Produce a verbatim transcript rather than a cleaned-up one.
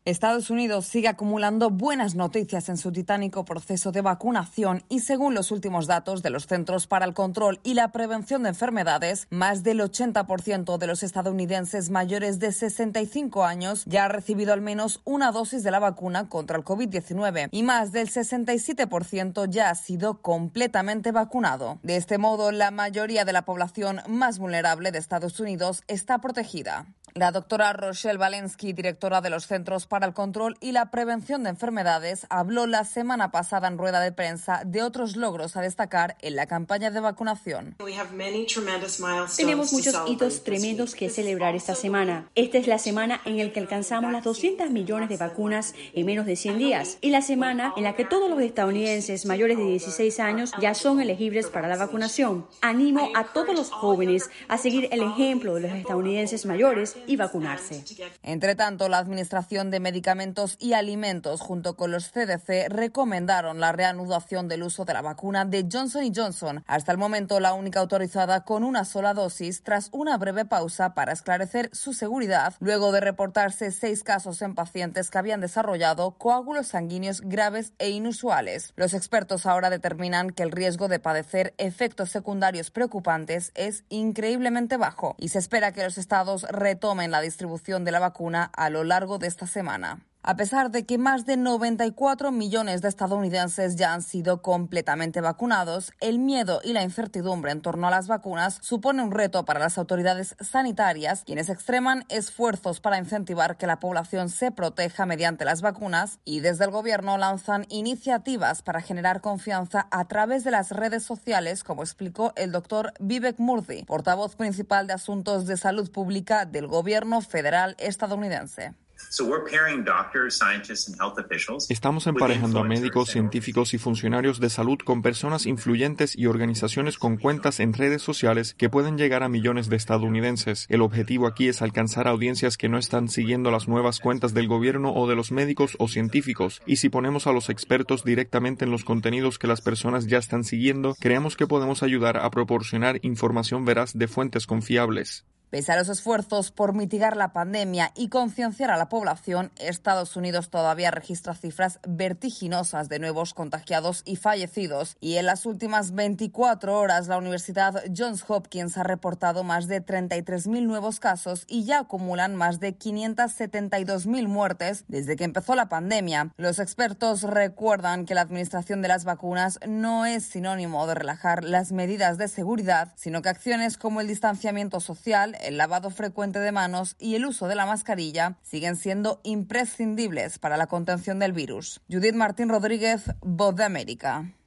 Estados Unidos sigue acumulando buenas noticias en su titánico proceso de vacunación y según los últimos datos de los Centros para el Control y la Prevención de Enfermedades, más del ochenta por ciento de los estadounidenses mayores de sesenta y cinco años ya ha recibido al menos una dosis de la vacuna contra el COVID diecinueve y más del sesenta y siete por ciento ya ha sido completamente vacunado. De este modo, la mayoría de la población más vulnerable de Estados Unidos está protegida. La doctora Rochelle Walensky, directora de los Centros para el Control y la Prevención de Enfermedades, habló la semana pasada en rueda de prensa de otros logros a destacar en la campaña de vacunación. Tenemos muchos hitos tremendos que celebrar esta semana. Esta es la semana en la que alcanzamos las doscientos millones de vacunas en menos de cien días y la semana en la que todos los estadounidenses mayores de dieciséis años ya son elegibles para la vacunación. Animo a todos los jóvenes a seguir el ejemplo de los estadounidenses mayores y vacunarse. Entre tanto, la Administración de Medicamentos y Alimentos junto con los C D C recomendaron la reanudación del uso de la vacuna de Johnson y Johnson, hasta el momento la única autorizada con una sola dosis, tras una breve pausa para esclarecer su seguridad, luego de reportarse seis casos en pacientes que habían desarrollado coágulos sanguíneos graves e inusuales. Los expertos ahora determinan que el riesgo de padecer efectos secundarios preocupantes es increíblemente bajo y se espera que los estados retomen en la distribución de la vacuna a lo largo de esta semana. A pesar de que más de noventa y cuatro millones de estadounidenses ya han sido completamente vacunados, el miedo y la incertidumbre en torno a las vacunas supone un reto para las autoridades sanitarias, quienes extreman esfuerzos para incentivar que la población se proteja mediante las vacunas y desde el gobierno lanzan iniciativas para generar confianza a través de las redes sociales, como explicó el doctor Vivek Murthy, portavoz principal de Asuntos de Salud Pública del gobierno federal estadounidense. Estamos emparejando a médicos, científicos y funcionarios de salud con personas influyentes y organizaciones con cuentas en redes sociales que pueden llegar a millones de estadounidenses. El objetivo aquí es alcanzar audiencias que no están siguiendo las nuevas cuentas del gobierno o de los médicos o científicos. Y si ponemos a los expertos directamente en los contenidos que las personas ya están siguiendo, creemos que podemos ayudar a proporcionar información veraz de fuentes confiables. Pese a los esfuerzos por mitigar la pandemia y concienciar a la población, Estados Unidos todavía registra cifras vertiginosas de nuevos contagiados y fallecidos. Y en las últimas veinticuatro horas, la Universidad Johns Hopkins ha reportado más de treinta y tres mil nuevos casos y ya acumulan más de quinientas setenta y dos mil muertes desde que empezó la pandemia. Los expertos recuerdan que la administración de las vacunas no es sinónimo de relajar las medidas de seguridad, sino que acciones como el distanciamiento social, el lavado frecuente de manos y el uso de la mascarilla siguen siendo imprescindibles para la contención del virus. Judith Martín Rodríguez, Voz de América.